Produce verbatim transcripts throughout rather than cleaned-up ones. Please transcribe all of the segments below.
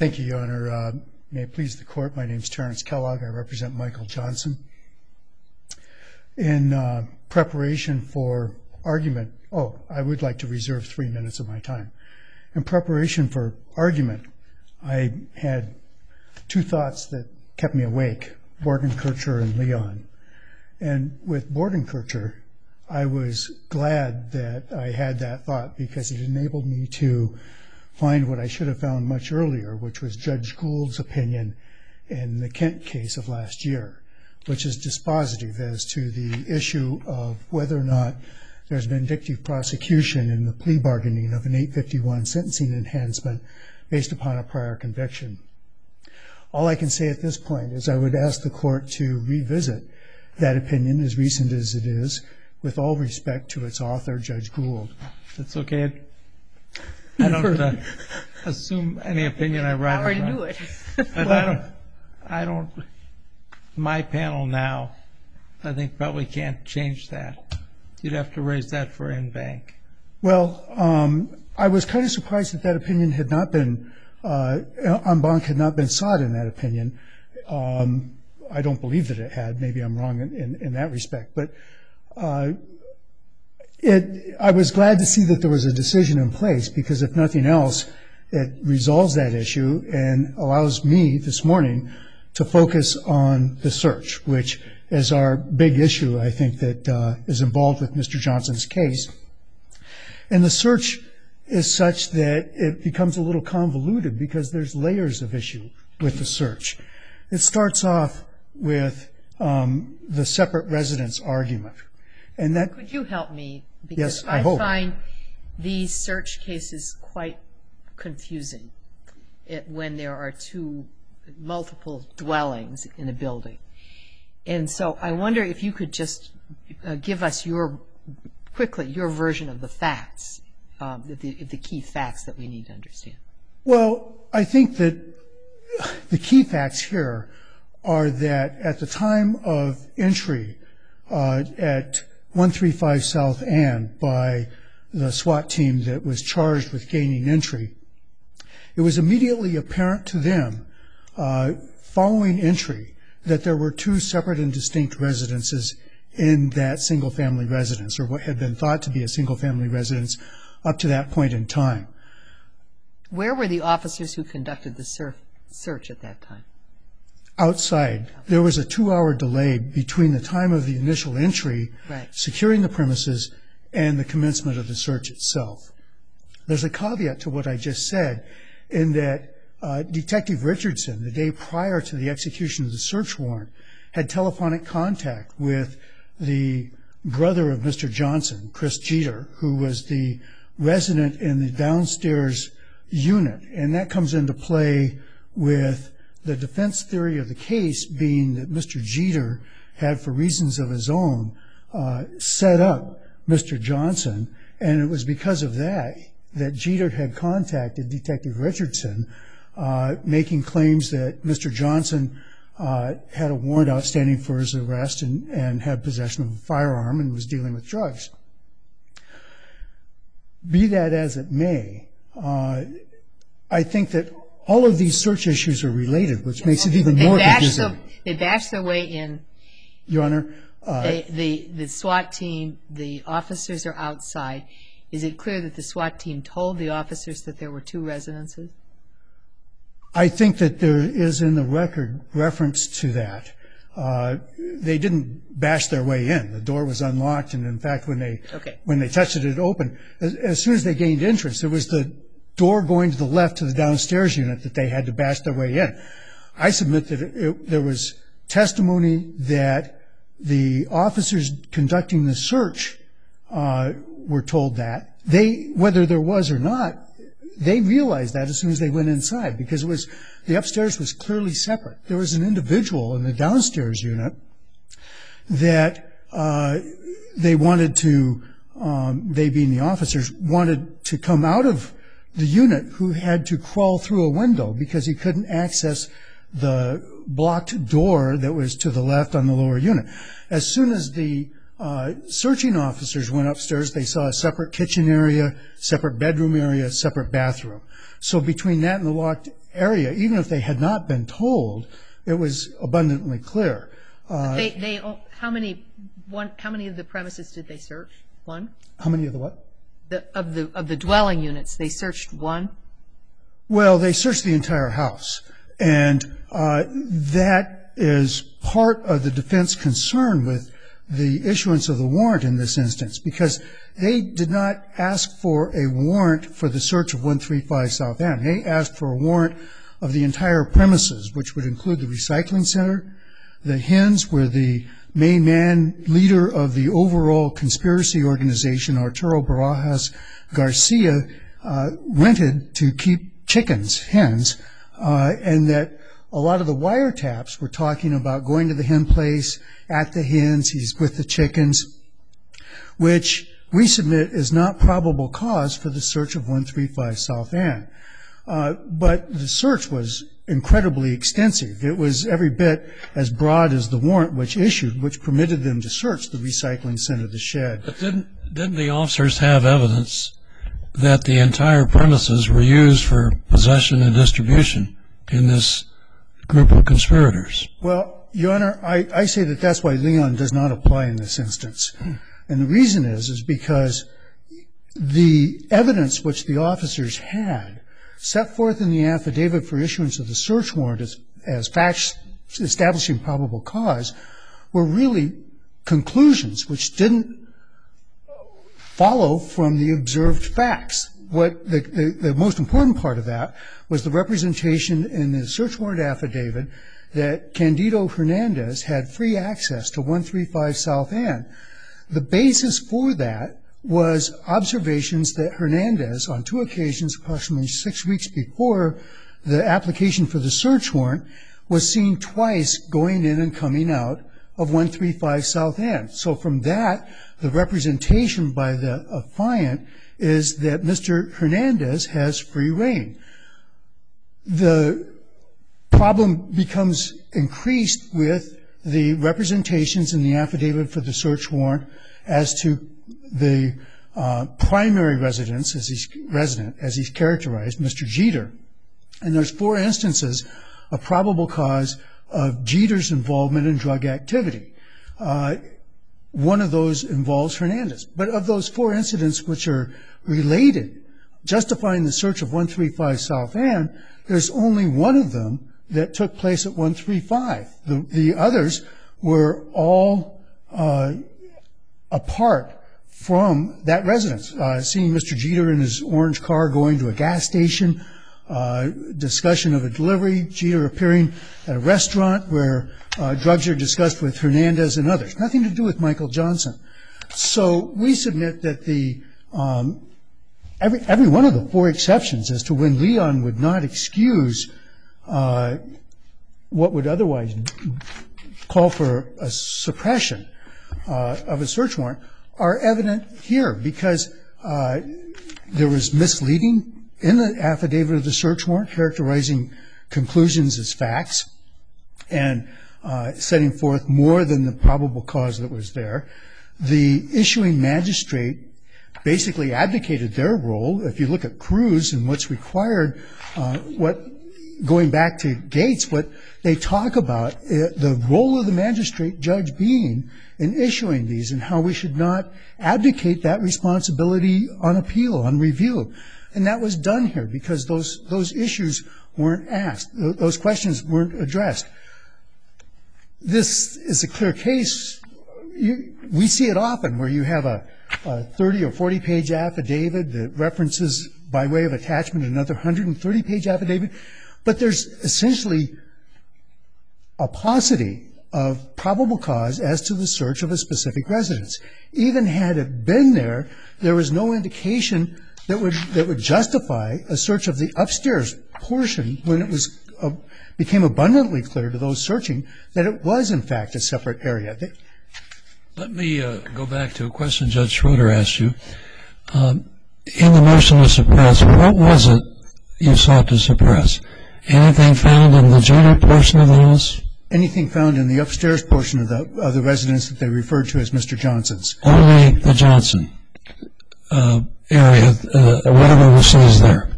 Thank you, Your Honor. Uh, may it please the Court, my name is Terrence Kellogg. I represent Michael Johnson. In uh, preparation for argument, oh, I would like to reserve three minutes of my time. In preparation for argument, I had two thoughts that kept me awake, Bordenkircher and Leon. And with Bordenkircher, I was glad that I had that thought because it enabled me to find what I should have found much earlier, which was Judge Gould's opinion in the Kent case of last year, which is dispositive as to the issue of whether or not there's vindictive prosecution in the plea bargaining of an eight fifty-one sentencing enhancement based upon a prior conviction. All I can say at this point is I would ask the Court to revisit that opinion, as recent as it is, with all respect to its author, Judge Gould. That's okay. I don't uh, assume any opinion I write. I already knew it. But I don't, I don't, my panel now, I think probably can't change that. You'd have to raise that for en banc. Well, um, I was kind of surprised that that opinion had not been, uh, en banc had not been sought in that opinion. Um, I don't believe that it had. Maybe I'm wrong in, in, in that respect. But uh, it, I was glad to see that there was a decision in place because, if nothing else, it resolves that issue and allows me this morning to focus on the search, which is our big issue, I think, that uh, is involved with Mister Johnson's case. And the search is such that it becomes a little convoluted because there's layers of issue with the search. It starts off with um, the separate residence argument. And that, could you help me? Because yes, I, I hope. find these search cases quite confusing it, when there are two multiple dwellings in a building. And so I wonder if you could just uh, give us your, quickly, your version of the facts, um, the, the key facts that we need to understand. Well, I think that the key facts here are that at the time of entry uh, at one thirty-five South Ann by the SWAT team that was charged with gaining entry, it was immediately apparent to them uh, following entry that there were two separate and distinct residences in that single-family residence, or what had been thought to be a single-family residence up to that point in time. Where were the officers who conducted the sur- search at that time? Outside. There was a two-hour delay between the time of the initial entry, right, securing the premises, and the commencement of the search itself. There's a caveat to what I just said in that uh, Detective Richardson, the day prior to the execution of the search warrant, had telephonic contact with the brother of Mister Johnson, Chris Jeter, who was the resident in the downstairs unit. And that comes into play with the defense theory of the case being that Mister Jeter had, for reasons of his own, uh, set up Mister Johnson, and it was because of that that Jeter had contacted Detective Richardson, uh, making claims that Mister Johnson uh, had a warrant outstanding for his arrest and, and had possession of a firearm and was dealing with drugs. Be that as it may, uh, I think that all of these search issues are related, which makes it even more confusing. They bashed their way in. Your Honor. Uh, they, the, the SWAT team, the officers are outside. Is it clear that the SWAT team told the officers that there were two residences? I think that there is in the record reference to that. Uh, they didn't bash their way in. The door was unlocked, and in fact, when they okay. when they touched it, it opened. As, as soon as they gained entrance, it was the door going to the left to the downstairs unit that they had to bash their way in. I submit that it, it, there was testimony that the officers conducting the search uh, were told that. They, whether there was or not, they realized that as soon as they went inside, because it was the upstairs was clearly separate. There was an individual in the downstairs unit that uh, they wanted to, um, they being the officers, wanted to come out of the unit, who had to crawl through a window because he couldn't access the blocked door that was to the left on the lower unit. As soon as the uh, searching officers went upstairs, they saw a separate kitchen area, separate bedroom area, separate bathroom. So between that and the locked area, even if they had not been told, it was abundantly clear. Uh, they, they, how many, one, how many of the premises did they search? One? How many of the what? The, of the of the dwelling units, they searched one? Well, they searched the entire house, and uh, that is part of the defense concern with the issuance of the warrant in this instance, because they did not ask for a warrant for the search of one thirty-five South End. They asked for a warrant of the entire premises, which would include the recycling center, the Hens, where the main man, leader of the overall conspiracy organization, Arturo Barajas Garcia, uh, rented to keep chickens, hens, uh, and that a lot of the wiretaps were talking about going to the hen place, at the hens, he's with the chickens, which we submit is not probable cause for the search of one thirty-five South End. Uh, but the search was incredibly extensive. It was every bit as broad as the warrant which issued, which permitted them to search the recycling center, the shed. But didn't, didn't the officers have evidence that the entire premises were used for possession and distribution in this group of conspirators? Well, Your Honor, I, I say that that's why Leon does not apply in this instance. And the reason is, is because the evidence which the officers had set forth in the affidavit for issuance of the search warrant as, as facts establishing probable cause were really conclusions which didn't follow from the observed facts. What the, the, the most important part of that was the representation in the search warrant affidavit that Candido Hernandez had free access to one thirty-five South End. The basis for that was observations that Hernandez, on two occasions, approximately six weeks before the application for the search warrant, was seen twice going in and coming out of one thirty-five South End. So from that, the representation by the affiant is that Mister Hernandez has free reign. The problem becomes increased with the representations in the affidavit for the search warrant as to the uh, primary residence, as he's resident, as he's characterized, Mister Jeter. And there's four instances of probable cause of Jeter's involvement in drug activity. Uh, one of those involves Hernandez. But of those four incidents which are related, justifying the search of one thirty-five South End, there's only one of them that took place at one thirty-five. The, the others were all uh, apart from that residence. Uh, seeing Mister Jeter in his orange car going to a gas station, uh, discussion of a delivery, Jeter appearing at a restaurant where uh, drugs are discussed with Hernandez and others. Nothing to do with Michael Johnson. So we submit that the um, every every one of the four exceptions as to when Leon would not excuse uh, what would otherwise call for a suppression uh, of a search warrant are evident here, because uh, there was misleading in the affidavit of the search warrant characterizing conclusions as facts and uh, setting forth more than the probable cause that was there. The issuing magistrate basically abdicated their role. If you look at Cruz and what's required, uh, what going back to Gates, what they talk about, uh, the role of the magistrate judge being in issuing these and how we should not abdicate that responsibility on appeal, on review. And that was done here because those those issues weren't asked. Those questions weren't addressed. This is a clear case. You, we see it often where you have a, a thirty or forty page affidavit that references by way of attachment another one hundred thirty page affidavit, but there's essentially a paucity of probable cause as to the search of a specific residence. Even had it been there, there was no indication that would that would justify a search of the upstairs portion when it was uh, became abundantly clear to those searching that it was in fact a separate area. They, Let me uh, go back to a question Judge Schroeder asked you. Um, in the motion to suppress, what was it you sought to suppress? Anything found in the Jeter portion of the house? Anything found in the upstairs portion of the of the residence that they referred to as Mister Johnson's. Only the Johnson uh, area, uh, whatever was seized there.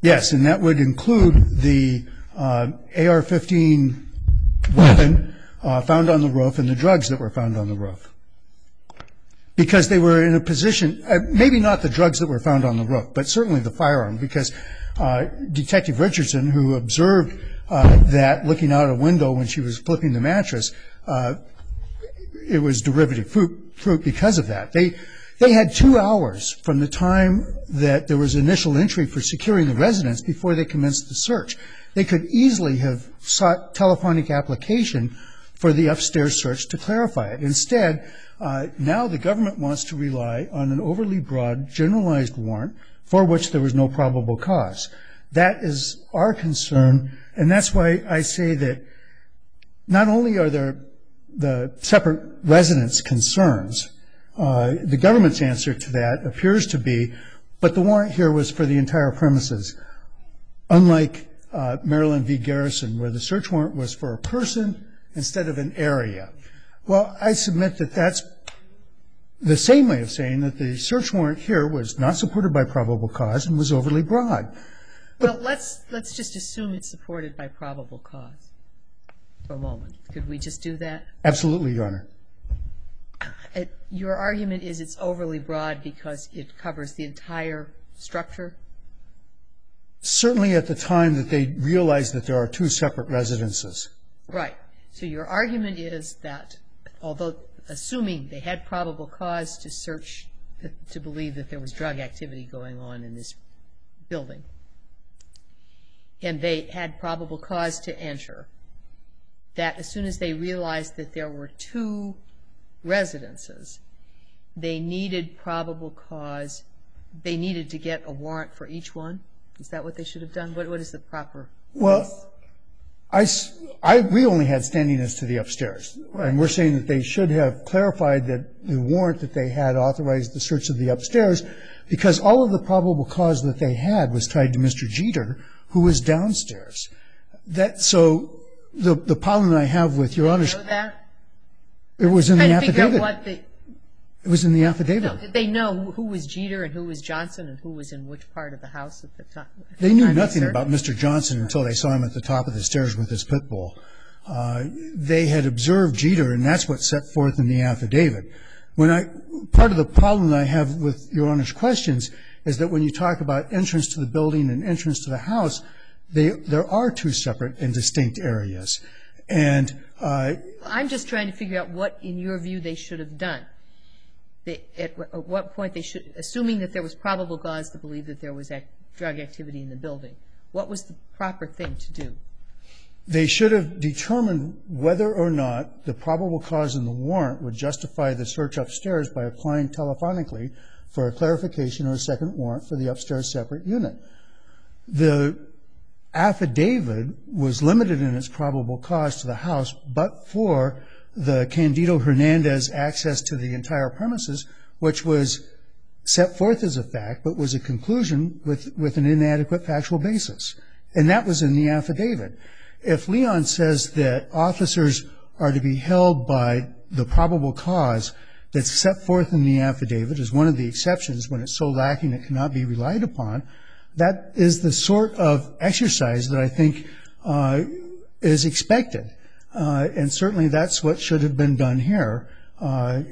Yes, and that would include the uh, A R fifteen weapon uh, found on the roof and the drugs that were found on the roof. Because they were in a position, uh, maybe not the drugs that were found on the roof, but certainly the firearm, because uh, Detective Richardson, who observed uh, that looking out a window when she was flipping the mattress, uh, it was derivative fruit, fruit because of that. They They had two hours from the time that there was initial entry for securing the residence before they commenced the search. They could easily have sought telephonic application for the upstairs search to clarify it. Instead, uh, now the government wants to rely on an overly broad, generalized warrant for which there was no probable cause. That is our concern, and that's why I say that not only are there the separate residence concerns, Uh, the government's answer to that appears to be, but the warrant here was for the entire premises, unlike uh, Maryland v. Garrison, where the search warrant was for a person instead of an area. Well, I submit that that's the same way of saying that the search warrant here was not supported by probable cause and was overly broad. Well, let's let's just assume it's supported by probable cause for a moment. Could we just do that? Absolutely, Your Honor. It, your argument is it's overly broad because it covers the entire structure? Certainly at the time that they realized that there are two separate residences. Right. So your argument is that, although assuming they had probable cause to search, to believe that there was drug activity going on in this building, and they had probable cause to enter, that as soon as they realized that there were two residences, they needed probable cause, they needed to get a warrant for each one? Is that what they should have done? What, what is the proper Well, place? I, I, we only had standing as to the upstairs. Right. And we're saying that they should have clarified that the warrant that they had authorized the search of the upstairs, because all of the probable cause that they had was tied to Mister Jeter, who was downstairs. That, so the, the problem I have with Your Honor's... Did they know that? It was in the affidavit. What the, it was in the affidavit. No, did they know who was Jeter and who was Johnson and who was in which part of the house at the time? They knew nothing about Mister Johnson until they saw him at the top of the stairs with his pit bull. Uh, they had observed Jeter, and that's what's set forth in the affidavit. When I, part of the problem I have with Your Honor's questions is that when you talk about entrance to the building and entrance to the house, they, there are two separate and distinct areas. And uh, I'm just trying to figure out what, in your view, they should have done. They, at, at what point they should, assuming that there was probable cause to believe that there was act, drug activity in the building, what was the proper thing to do? They should have determined whether or not the probable cause in the warrant would justify the search upstairs by applying telephonically for a clarification or a second warrant for the upstairs separate unit. The affidavit was limited in its probable cause to the house, but for the Candido Hernandez access to the entire premises, which was set forth as a fact, but was a conclusion with, with an inadequate factual basis. And that was in the affidavit. If Leon says that officers are to be held by the probable cause that's set forth in the affidavit as one of the exceptions when it's so lacking it cannot be relied upon, that is the sort of exercise that I think uh, is expected. Uh, and certainly that's what should have been done here. Uh,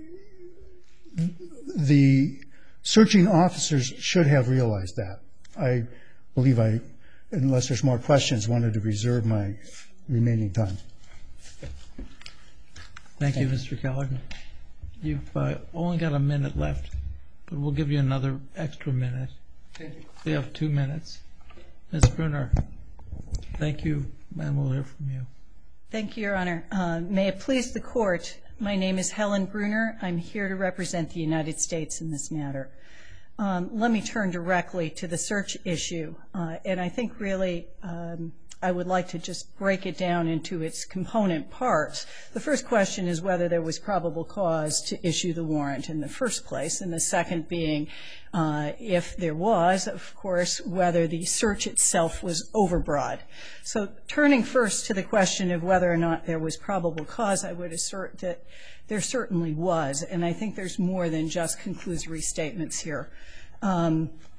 the searching officers should have realized that. I believe I, unless there's more questions, wanted to reserve my remaining time. Thank, Thank you, Mister Callaghan. You've uh, only got a minute left, but we'll give you another extra minute. Thank you. We have two minutes. Miz Bruner, thank you, and we'll hear from you. Thank you, Your Honor. Uh, may it please the Court, my name is Helen Bruner. I'm here to represent the United States in this matter. Um, let me turn directly to the search issue. Uh, and I think really um, I would like to just break it down into its component parts. The first question is whether there was probable cause to issue the warrant in the first place, and the second being, uh, if there was, of course, whether the search itself was overbroad. So turning first to the question of whether or not there was probable cause, I would assert that there certainly was, and I think there's more than just conclusory statements here. Um,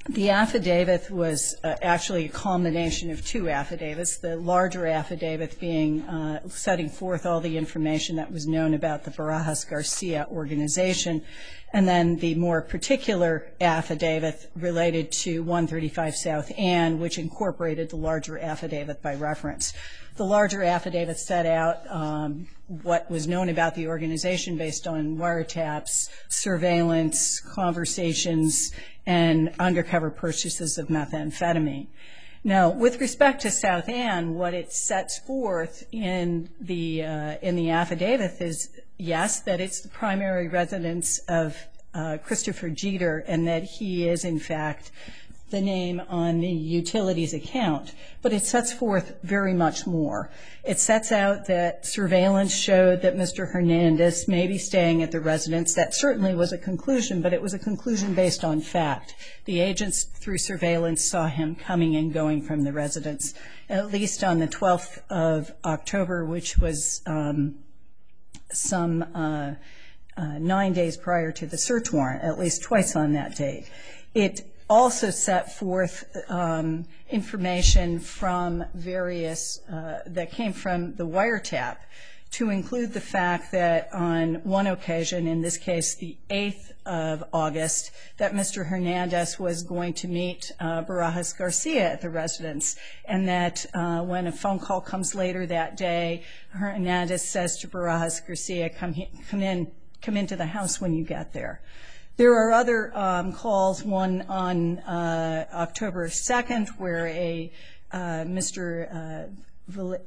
The affidavit was uh, actually a combination of two affidavits, the larger affidavit being uh, setting forth all the information that was known about the Barajas Garcia organization, and then the more particular affidavit related to one thirty-five South Ann, which incorporated the larger affidavit by reference. The larger affidavit set out um, what was known about the organization based on wiretaps, surveillance, conversations, and undercover purchases of methamphetamine. Now, with respect to South Ann, what it sets forth in the uh, in the affidavit is, yes, that it's the primary residence of uh, Christopher Jeter, and that he is, in fact, the name on the utilities account, but it sets forth very much more. It sets out that surveillance showed that Mister Hernandez may be staying at the residence. That certainly was a conclusion, but it was a conclusion based on fact. The agents, through surveillance, saw him coming and going from the residence, at least on the twelfth of October, which was um, some uh, uh, nine days prior to the search warrant, at least twice on that date. It also set forth um, information from various, uh, that came from the wiretap, to include the fact that on one occasion, in this case the eighth of August, that Mister Hernandez was going to meet uh, Barajas Garcia at the residence, and that uh, when a phone call comes later that day, Hernandez says to Barajas Garcia, come, he- come in, come into the house when you get there. There are other um, calls, one on uh, October second, where a uh, Mister Uh, Vill-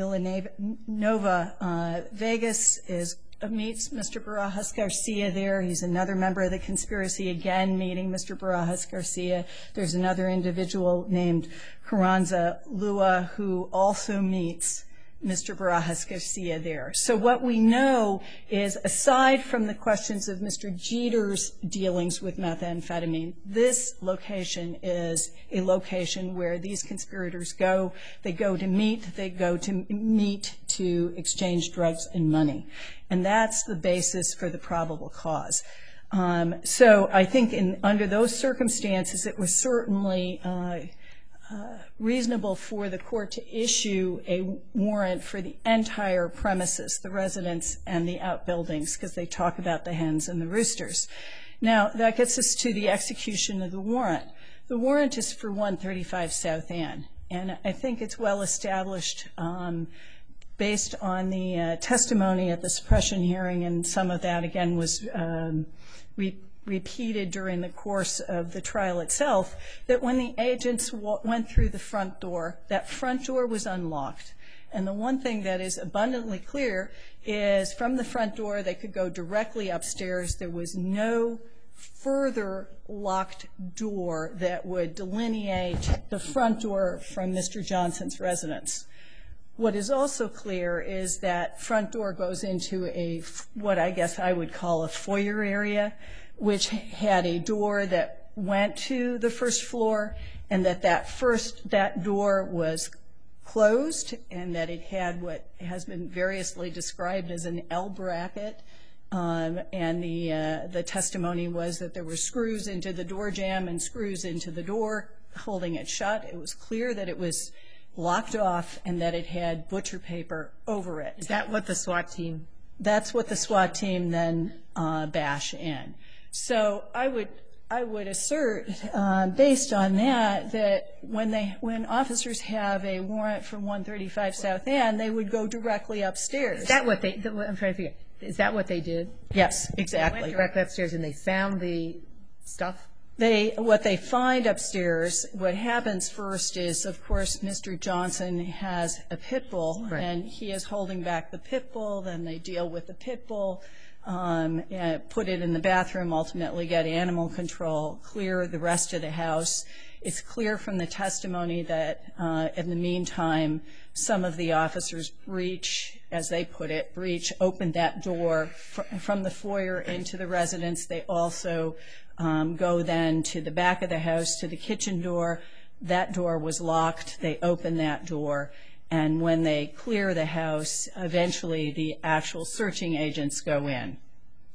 Villanova uh, Vegas is uh, meets Mister Barajas Garcia there. He's another member of the conspiracy, again meeting Mister Barajas Garcia. There's another individual named Carranza Lua who also meets Mister Barajas Garcia there. So what we know is, aside from the questions of Mister Jeter's dealings with methamphetamine, this location is a location where these conspirators go. They go to meet, they go to meet to exchange drugs and money. And that's the basis for the probable cause. Um, so I think in, under those circumstances, it was certainly uh, Uh, reasonable for the court to issue a warrant for the entire premises, the residence and the outbuildings, because they talk about the hens and the roosters. Now, that gets us to the execution of the warrant. The warrant is for one thirty-five South Ann, and I think it's well established um, based on the uh, testimony at the suppression hearing, and some of that, again, was um, re- repeated during the course of the trial itself, that when the agents w- went through the front door, that front door was unlocked. And the one thing that is abundantly clear is, from the front door, they could go directly upstairs. There was no further locked door that would delineate the front door from Mister Johnson's residence. What is also clear is that front door goes into a, what I guess I would call a foyer area, which had a door that went to the first floor, and that that first, that door was closed, and that it had what has been variously described as an L bracket, um, and the uh, the testimony was that there were screws into the door jamb and screws into the door holding it shut. It was clear that it was locked off and that it had butcher paper over it. Is that what the SWAT team? That's what the SWAT team then uh, bash in. So I would I would assert, uh, based on that, that when they when officers have a warrant for one thirty-five South Ann, they would go directly upstairs. Is that what they? I'm trying to figure. Is that what they did? Yes, exactly. They went directly upstairs and they found the stuff. They what they find upstairs. What happens first is, of course, Mister Johnson has a pit bull, right, and he is holding back the pit bull. Then they deal with the pit bull. Um, uh, put it in the bathroom, ultimately get animal control, clear the rest of the house. It's clear from the testimony that uh, in the meantime, some of the officers breach, as they put it, breach, opened that door fr- from the foyer into the residence. They also um, go then to the back of the house, to the kitchen door. That door was locked. They open that door. And when they clear the house, eventually the actual searching agents go in.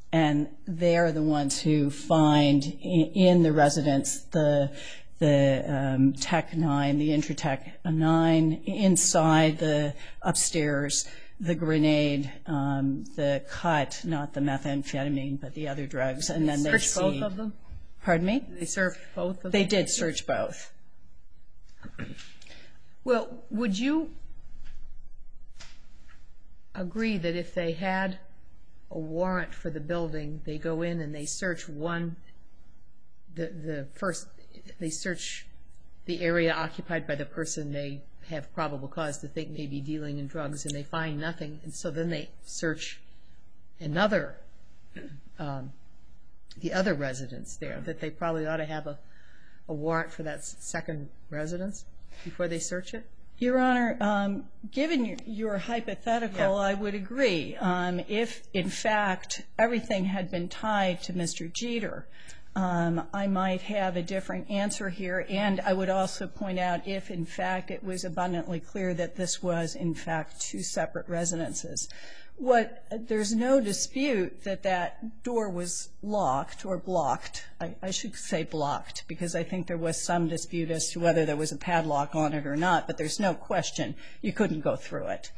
and they're the ones who find in, in the residence the the um, Tech nine, the Intratec nine, inside the upstairs, the grenade, um, the cut, not the methamphetamine, but the other drugs, and then they search see. both of them? Pardon me? They searched both of them? They did search both. Well, would you agree that if they had a warrant for the building, they go in and they search one, the the first, they search the area occupied by the person they have probable cause to think may be dealing in drugs, and they find nothing, and so then they search another, um, the other residence there, that they probably ought to have a, a warrant for that second residence before they search it? Your Honor, um, given your, your hypothetical, Yeah. I would agree. Um, if, in fact, everything had been tied to Mister Jeter, um, I might have a different answer here. And I would also point out if, in fact, it was abundantly clear that this was, in fact, two separate residences. What, there's no dispute that that door was locked or blocked. I, I should say blocked, because I think there was some dispute as to whether there was a padlock on it or not, but there's no question you couldn't go through it.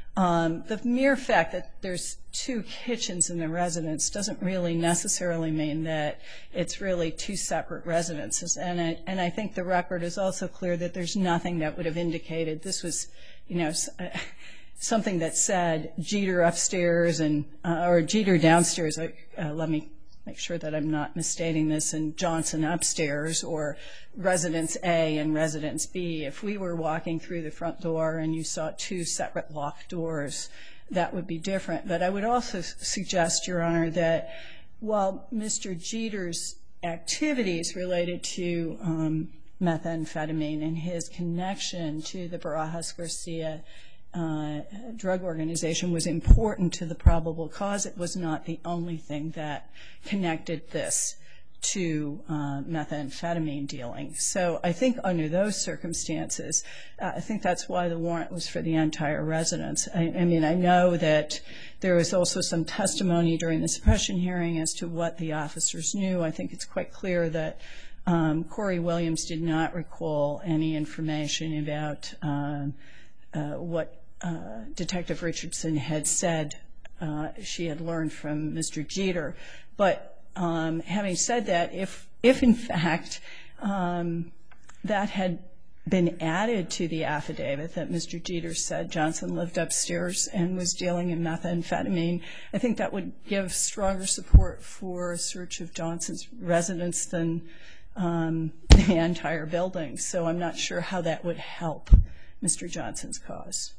Um, the mere fact that there's two kitchens in the residence doesn't really necessarily mean that it's really two separate residences. And I, and I think the record is also clear that there's nothing that would have indicated this was, you know, something that said Jeter upstairs and uh, or Jeter downstairs. Uh, let me make sure that I'm not misstating this, and Johnson upstairs, or Residence A and Residence B. If we were walking through the front door and you saw two separate locked doors, that would be different. But I would also suggest, Your Honor, that while Mister Jeter's activities related to um, methamphetamine and his connection to the Barajas Garcia Uh, drug organization was important to the probable cause, it was not the only thing that connected this to uh, methamphetamine dealing. So I think under those circumstances, uh, I think that's why the warrant was for the entire residence. I, I mean, I know that there was also some testimony during the suppression hearing as to what the officers knew. I think it's quite clear that um, Corey Williams did not recall any information about um, uh, what Uh, Detective Richardson had said uh, she had learned from Mister Jeter. But um, having said that, if, if in fact um, that had been added to the affidavit that Mister Jeter said Johnson lived upstairs and was dealing in methamphetamine, I think that would give stronger support for a search of Johnson's residence than um, the entire building. So I'm not sure how that would help Mister Johnson's cause.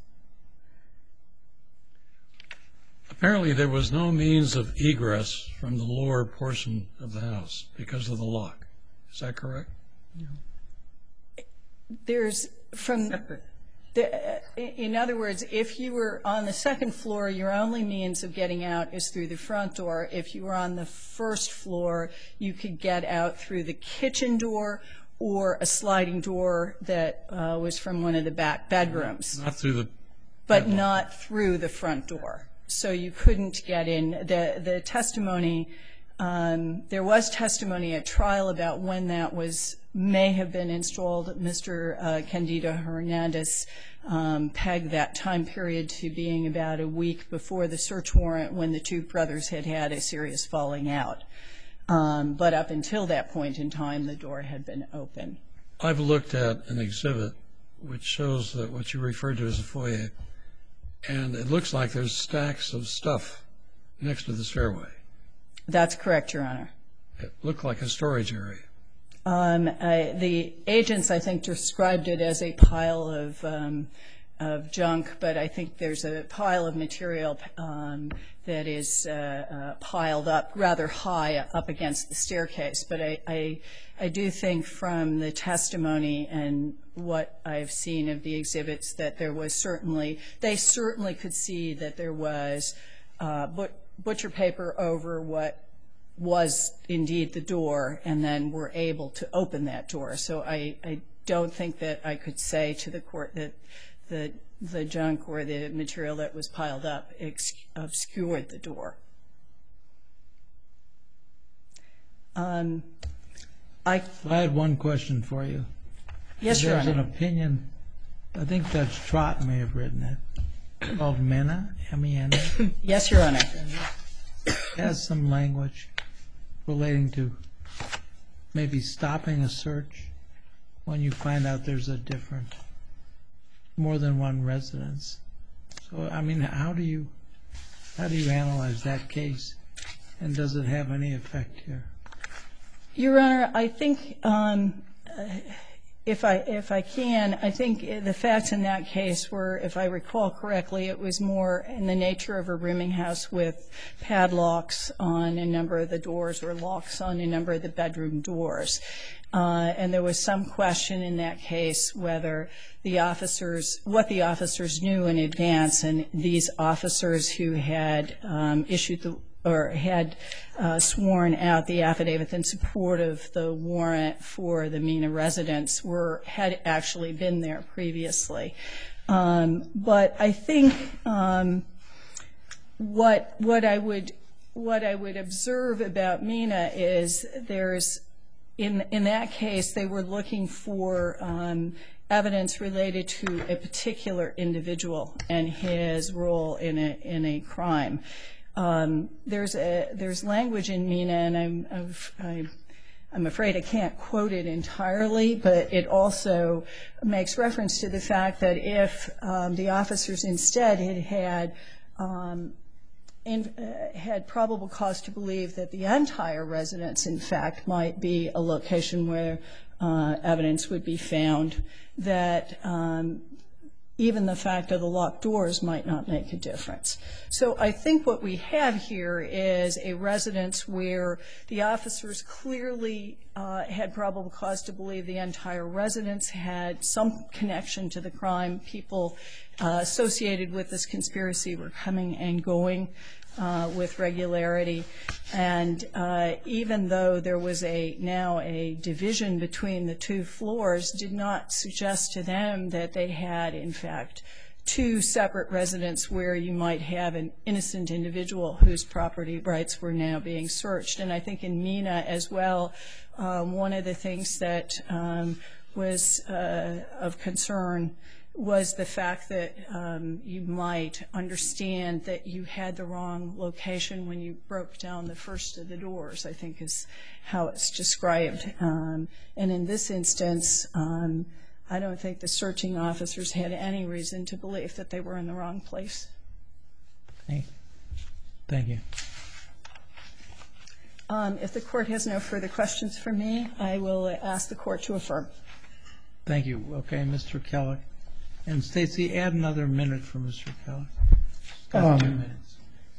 Apparently there was no means of egress from the lower portion of the house because of the lock. Is that correct? No. There's from the, in other words, if you were on the second floor, your only means of getting out is through the front door. If you were on the first floor, you could get out through the kitchen door or a sliding door that uh, was from one of the back bedrooms. Not through the But not through the front door. So you couldn't get in. The, the testimony, um, there was testimony at trial about when that was, may have been installed. Mister Uh, Candido Hernandez um, pegged that time period to being about a week before the search warrant when the two brothers had had a serious falling out. Um, but up until that point in time, the door had been open. I've looked at an exhibit which shows that what you referred to as a foyer, and it looks like there's stacks of stuff next to the stairway. That's correct, Your Honor. It looked like a storage area. Um, I, the agents, I think, described it as a pile of, um, of junk, but I think there's a pile of material um, that is uh, uh, piled up rather high up against the staircase. But I, I, I do think from the testimony and what I've seen of the exhibits that there was certainly, they certainly could see that there was uh, but, butcher paper over what was indeed the door, and then were able to open that door. So I, I don't think that I could say to the court that the, the junk or the material that was piled up ex- obscured the door. Um, I, I had one question for you. yes, Your There's Honor. an opinion, I think Judge Trott may have written it, called MENA, M E N A. Yes, Your Honor. It has some language relating to maybe stopping a search when you find out there's a different, more than one residence. So, I mean, how do you, how do you analyze that case, and does it have any effect here? Your Honor, I think, um, if I if I can, I think the facts in that case were, if I recall correctly, it was more in the nature of a rooming house with padlocks on a number of the doors or locks on a number of the bedroom doors. Uh, and there was some question in that case whether the officers, what the officers knew in advance, and these officers who had um, issued the or had uh, sworn out the affidavit in support of the warrant for the MENA residents were had actually been there previously. Um, but I think um, what what I would what I would observe about MENA is there's in in that case they were looking for um, evidence related to a particular individual and his role in a in a crime. Um, there's a there's language in MENA, and I'm, I'm I'm afraid I can't quote it entirely, but it also makes reference to the fact that if um, the officers instead had had um, in, uh, had probable cause to believe that the entire residence, in fact, might be a location where uh, evidence would be found, that um, even the fact of the locked doors might not make a difference. So I think what we have here is a residence where the officers clearly uh, had probable cause to believe the entire residence had some connection to the crime. People uh, associated with this conspiracy were coming and going uh, with regularity. And uh, even though there was a now a division between the two floors, did not suggest to them that they had, in fact, two separate residences where you might have an innocent individual whose property rights were now being searched. And I think in MENA as well, um, one of the things that um, was uh, of concern was the fact that um, you might understand that you had the wrong location when you broke down the first of the doors, I think is how it's described. Um, and in this instance, um, I don't think the searching officers had any reason to believe that they were in the wrong place. Thank, thank you. Um, if the court has no further questions for me, I will ask the court to affirm. Thank you. Okay, Mister Keller. And Stacy, add another minute for Mister Keller. Got Um, two minutes.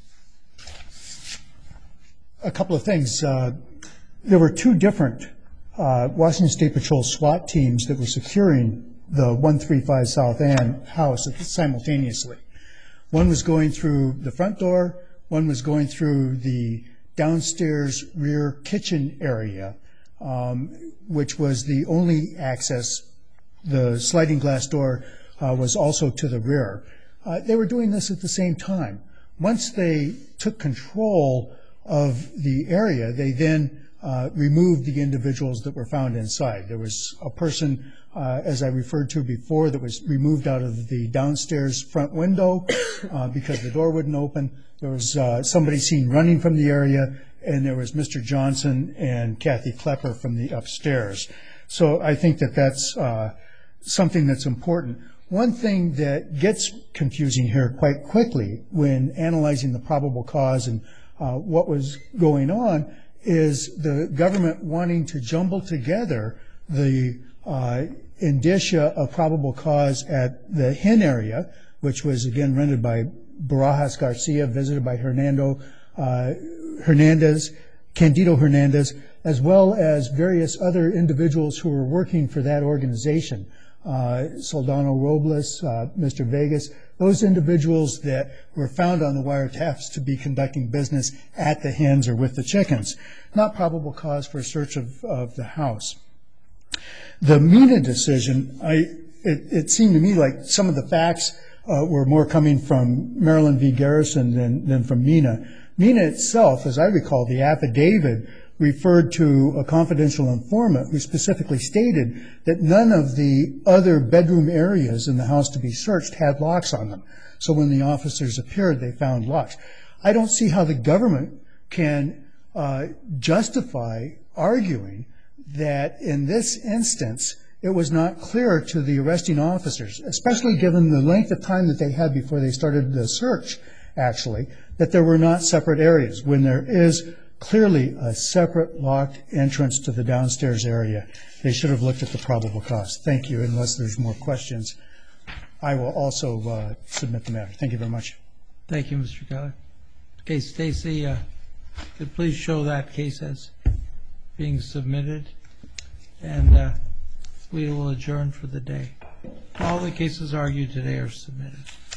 A couple of things. Uh, there were two different uh, Washington State Patrol SWAT teams that were securing the one thirty-five South Ann house simultaneously. One was going through the front door, one was going through the downstairs rear kitchen area, um, which was the only access. The sliding glass door uh, was also to the rear. Uh, they were doing this at the same time. Once they took control of the area, they then uh, removed the individuals that were found inside. There was a person, uh, as I referred to before, that was removed out of the downstairs front window uh, because the door wouldn't open. There was uh, somebody seen running from the area, and there was Mister Johnson and Kathy Klepper from the upstairs. So I think that that's uh, something that's important. One thing that gets confusing here quite quickly when analyzing the probable cause and uh, what was going on is the government wanting to jumble together the uh, indicia of probable cause at the Hen area, which was again rented by Barajas Garcia, visited by Hernando uh, Hernandez, Candido Hernandez, as well as various other individuals who were working for that organization. Uh, Soldano Robles, uh, Mister Vegas, those individuals that were found on the wiretaps to be conducting business at the hens or with the chickens. Not probable cause for a search of, of the house. The MENA decision, I, it, it seemed to me like some of the facts uh, were more coming from Maryland v. Garrison than, than from MENA. MENA itself, as I recall, the affidavit referred to a confidential informant who specifically stated that none of the other bedroom areas in the house to be searched had locks on them. So when the officers appeared, they found locks. I don't see how the government can uh, justify arguing that in this instance it was not clear to the arresting officers, especially given the length of time that they had before they started the search, actually, that there were not separate areas when there is clearly a separate locked entrance to the downstairs area. They should have looked at the probable cause. Thank you. Unless there's more questions, I will also uh, submit the matter. Thank you very much. Thank you, Mister Keller. Okay, Stacy, uh, could you please show that case as being submitted, and uh, we will adjourn for the day. All the cases argued today are submitted.